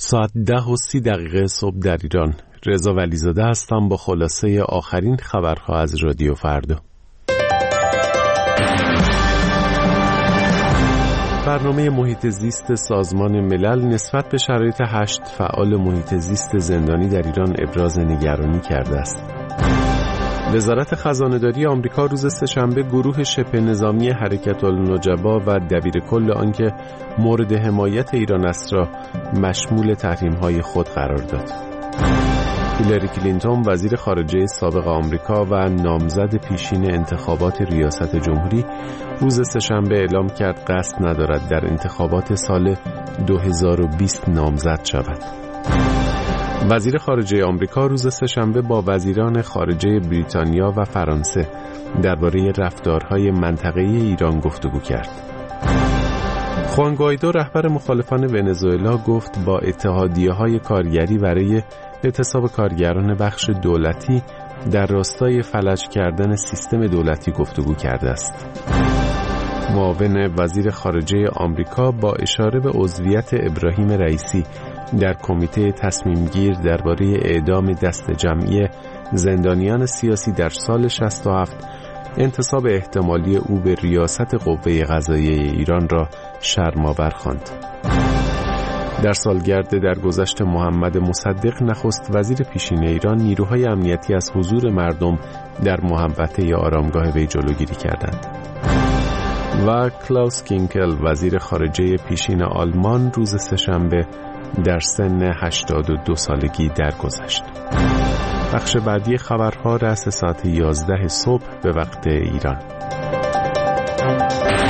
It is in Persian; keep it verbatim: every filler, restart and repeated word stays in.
ساعت ده و سی دقیقه صبح در ایران. رضا ولیزاده هستم با خلاصه آخرین خبرها از رادیو فردا. برنامه محیط زیست سازمان ملل نسبت به شرایط هشت فعال محیط زیست زندانی در ایران ابراز نگرانی کرده است. وزارت خزانه‌داری آمریکا روز سه‌شنبه گروه شبه نظامی حرکت النجبا و دبیرکل آنکه مورد حمایت ایران است را مشمول تحریم‌های خود قرار داد. هیلاری کلینتون وزیر خارجه سابق آمریکا و نامزد پیشین انتخابات ریاست جمهوری روز سه‌شنبه اعلام کرد قصد ندارد در انتخابات سال دو هزار و بیست نامزد شود. وزیر خارجه آمریکا روز سه‌شنبه با وزیران خارجه بریتانیا و فرانسه درباره رفتارهای منطقه‌ای ایران گفتگو کرد. خوان گوایدو رهبر مخالفان ونزوئلا گفت با اتحادیه‌های کارگری برای اعتصاب کارگران بخش دولتی در راستای فلج کردن سیستم دولتی گفتگو کرده است. معاون وزیر خارجه آمریکا با اشاره به عضویت ابراهیم رئیسی در کمیته تصمیم گیر درباره اعدام دست جمعی زندانیان سیاسی در سال شصت و هفت انتصاب احتمالی او به ریاست قوه قضاییه ایران را شرم‌آور خواند. در سالگرد درگذشت محمد مصدق نخست وزیر پیشین ایران نیروهای امنیتی از حضور مردم در محوطه یا آرامگاه وی جلوگیری کردند. و کلاوس کینکل وزیر خارجه پیشین آلمان روز سه‌شنبه در سن هشتاد و دو سالگی درگذشت. بخش بعدی خبرها رأس ساعت یازده صبح به وقت ایران.